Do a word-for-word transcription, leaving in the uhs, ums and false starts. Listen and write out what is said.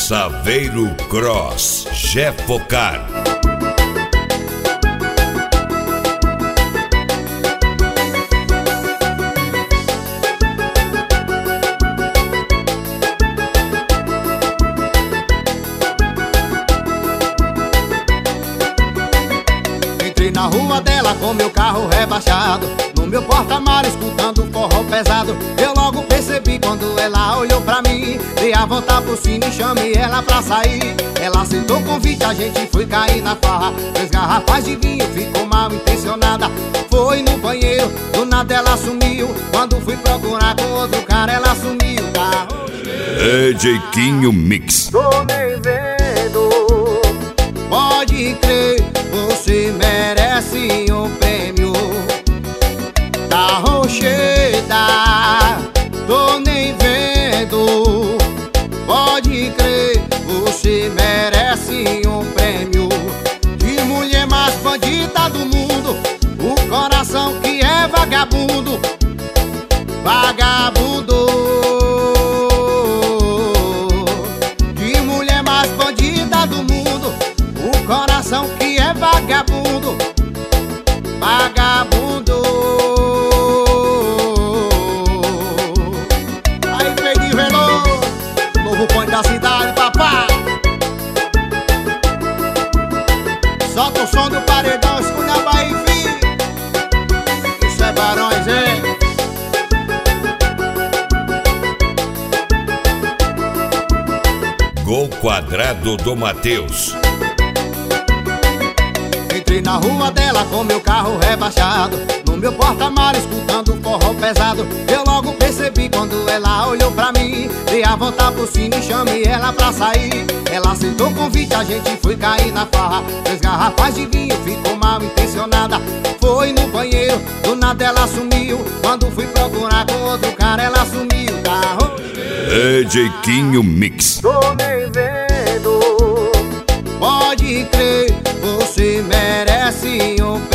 Saveiro Cross, Jefocar. Entrei na rua dela com meu carro rebaixado, no meu porta-malas escutando forró pesado. Eu logo percebi quando ela olhou pra mim, dei a volta por cima e chamei ela pra sair. Ela aceitou o convite, a gente foi cair na farra. Três garrafas de vinho, ficou mal intencionada. Foi no banheiro, do nada ela sumiu. Quando fui procurar com outro cara, ela sumiu. Carro D J Quinho Mix. tô nem vendo, pode crer, você merece um prêmio da Rocheda. Tô nem vendo, pode crer, você merece um prêmio de mulher mais bandida do mundo, o coração que é vagabundo, vagabundo. De mulher mais bandida do mundo, o coração que é vagabundo, vagabundo. Aí, Pedro Veloso, novo ponto da cidade, papá. Solta o som do paredão, escuta a Bahia, filho. Isso é Barões, hein? Gol Quadrado do Matheus. Entrei na rua dela com meu carro rebaixado, no meu porta-malas escutando forró pesado. Eu logo percebi quando ela olhou pra mim, dei a volta por cima e chamei ela pra sair. Ela aceitou o convite, a gente foi cair na farra. Três garrafas de vinho, ficou mal intencionada. Foi no banheiro, do nada ela sumiu. Quando fui procurar com outro cara, ela sumiu. Carro D J Quinho Mix. tô nem vendo, pode crer, você merece um